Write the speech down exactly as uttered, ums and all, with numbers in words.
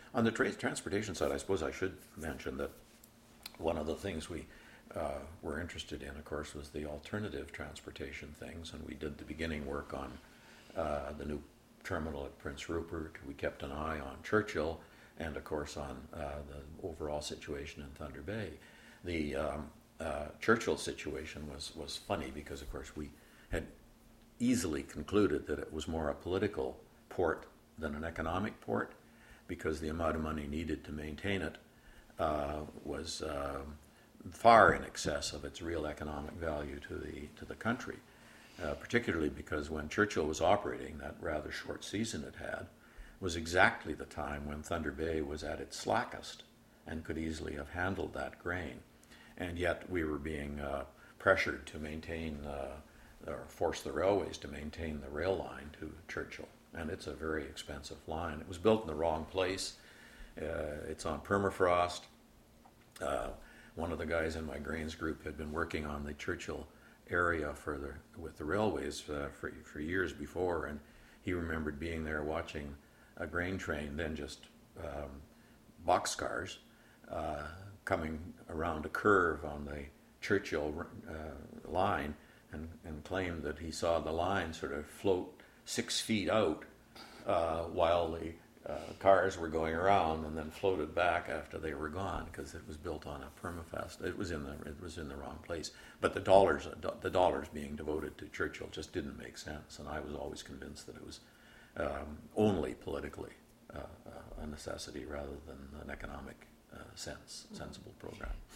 On the tra- transportation side, I suppose I should mention that one of the things we uh, were interested in, of course, was the alternative transportation things, and we did the beginning work on uh, the new terminal at Prince Rupert. We kept an eye on Churchill, and of course on uh, the overall situation in Thunder Bay. The um, uh, Churchill situation was, was funny because, of course, we had easily concluded that it was more a political port than an economic port, because the amount of money needed to maintain it uh, was uh, far in excess of its real economic value to the to the country. Uh, particularly because when Churchill was operating, that rather short season it had was exactly the time when Thunder Bay was at its slackest and could easily have handled that grain. And yet we were being uh, pressured to maintain uh, or force the railways to maintain the rail line to Churchill. And it's a very expensive line. It was built in the wrong place. Uh, it's on permafrost. Uh, one of the guys in my grains group had been working on the Churchill area for the with the railways uh, for for years before, and he remembered being there watching a grain train, then just um, boxcars uh, coming around a curve on the Churchill uh, line, and, and claimed that he saw the line sort of float six feet out uh, while the uh, cars were going around, and then floated back after they were gone because it was built on a permafrost. It was in the it was in the wrong place. But the dollars the dollars being devoted to Churchill just didn't make sense, and I was always convinced that it was um, only politically uh, uh, a necessity rather than an economic uh, sense sensible program.